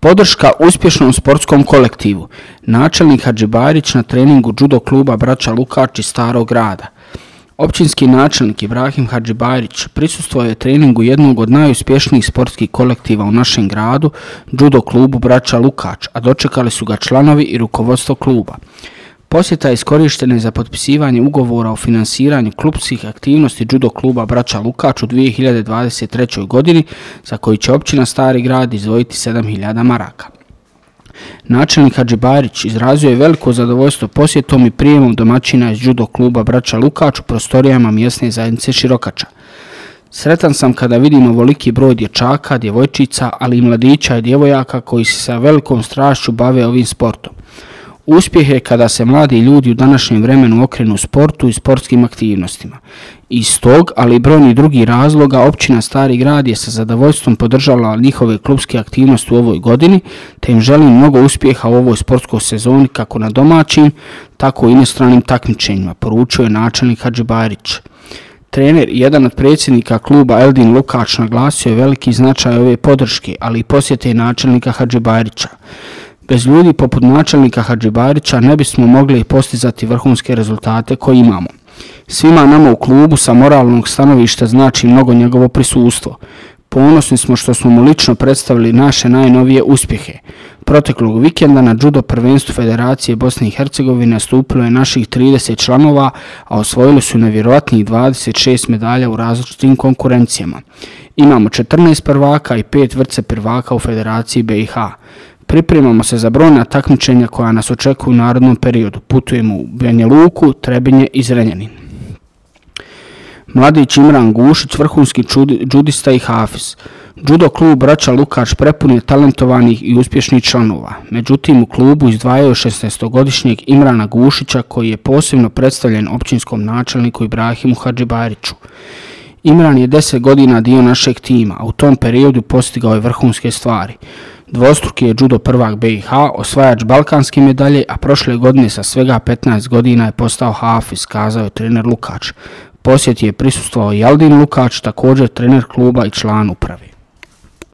Podrška uspješnom sportskom kolektivu. Načelnik Hadžibajrić na treningu judo kluba Braća Lukač iz Starog Grada. Općinski načelnik Ibrahim Hadžibajrić prisustvovao je treningu jednog od najuspješnijih sportskih kolektiva u našem gradu, judo klubu Braća Lukač, a dočekali su ga članovi i rukovodstvo kluba. Posjeta je iskorištena za potpisivanje ugovora o finansiranju klubskih aktivnosti judo kluba Braća Lukač u 2023. godini, za koji će općina Stari Grad izdvojiti 7.000 maraka. Načelnik Hadžibajrić izrazio je veliko zadovoljstvo posjetom i prijemom domaćina iz judo kluba Braća Lukač u prostorijama mjesne zajednice Širokača. Sretan sam kada vidim ovoliki broj dječaka, djevojčica, ali i mladića i djevojaka koji se sa velikom strašću bave ovim sportom. Uspjeh je kada se mladi ljudi u današnjem vremenu okrenu sportu i sportskim aktivnostima. Iz tog, ali i brojnih drugih razloga, općina Stari Grad je sa zadovoljstvom podržala njihove klubske aktivnosti u ovoj godini, te im želim mnogo uspjeha u ovoj sportskoj sezoni kako na domaćim, tako i inostranim takmičenjima, poručio je načelnik Hadžibajrić. Trener i jedan od predsjednika kluba Eldin Lukač naglasio je veliki značaj ove podrške, ali i posjete načelnika Hadžibajrića. Bez ljudi poput načelnika Hadžibajrića ne bismo mogli postizati vrhunske rezultate koje imamo. Svima nama u klubu sa moralnog stanovišta znači mnogo njegovo prisustvo. Ponosni smo što smo mu lično predstavili naše najnovije uspjehe. Proteklog vikenda na judo prvenstvu Federacije Bosne i Hercegovine nastupilo je naših 30 članova, a osvojili su nevjerojatnih 26 medalja u različitim konkurencijama. Imamo 14 prvaka i 5 vrce prvaka u Federaciji BiH. Pripremamo se za brojna takmičenja koja nas očekuju u narednom periodu. Putujemo u Banja Luku, Trebinje i Zrenjanin. Mladić Imran Gušić, vrhunski judista i hafiz. Judo klub Braća Lukač prepun je talentovanih i uspješnih članova. Međutim, u klubu izdvajaju 16-godišnjeg Imrana Gušića koji je posebno predstavljen općinskom načelniku Ibrahimu Hadžibajriću. Imran je 10 godina dio našeg tima, a u tom periodu postigao je vrhunske stvari. Dvostruki je judo prvak BiH, osvajač balkanske medalje, a prošle godine sa svega 15 godina je postao hafiz, kazao je trener Lukač. Posjeti je prisustvovao i Eldin Lukač, također trener kluba i član uprave.